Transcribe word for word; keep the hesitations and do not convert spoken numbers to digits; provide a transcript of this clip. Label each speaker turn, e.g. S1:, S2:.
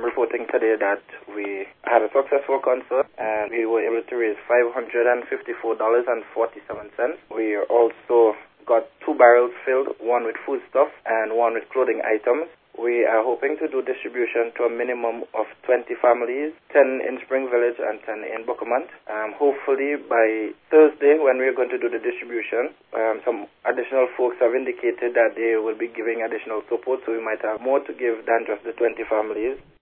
S1: I'm reporting today that we had a successful concert and we were able to raise five hundred fifty-four dollars and forty-seven cents. We also got two barrels filled, one with foodstuff and one with clothing items. We are hoping to do distribution to a minimum of twenty families, ten in Spring Village and ten in Buckermont. Um, hopefully by Thursday, when we are going to do the distribution, um, some additional folks have indicated that they will be giving additional support, so we might have more to give than just the twenty families.